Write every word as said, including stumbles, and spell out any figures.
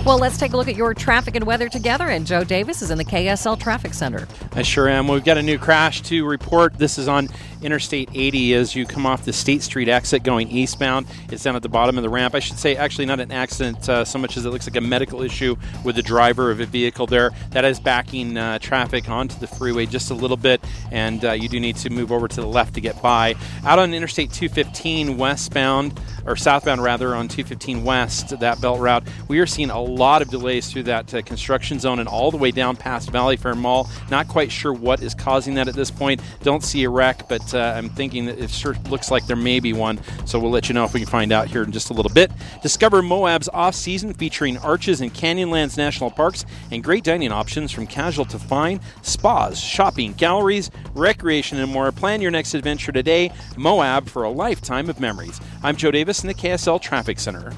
Well, let's take a look at your traffic and weather together, and Joe Davis is in the K S L Traffic Center. I sure am. We've got a new crash to report. This is on Interstate eighty as you come off the State Street exit going eastbound. It's down at the bottom of the ramp. I should say actually not an accident uh, so much as it looks like a medical issue with the driver of a vehicle there. That is backing uh, traffic onto the freeway just a little bit, and uh, you do need to move over to the left to get by. Out on Interstate two fifteen westbound, or southbound rather, on two fifteen west, that belt route, we are seeing a lot of delays through that uh, construction zone and all the way down past Valley Fair Mall. Not quite sure what is causing that at this point. Don't see a wreck, but uh, I'm thinking that it sure looks like there may be one, so we'll let you know if we can find out here in just a little bit. Discover Moab's off-season featuring Arches and Canyonlands National Parks and great dining options from casual to fine, spas, shopping, galleries, recreation, and more. Plan your next adventure today. Moab, for a lifetime of memories. I'm Joe Davis in the K S L Traffic Center.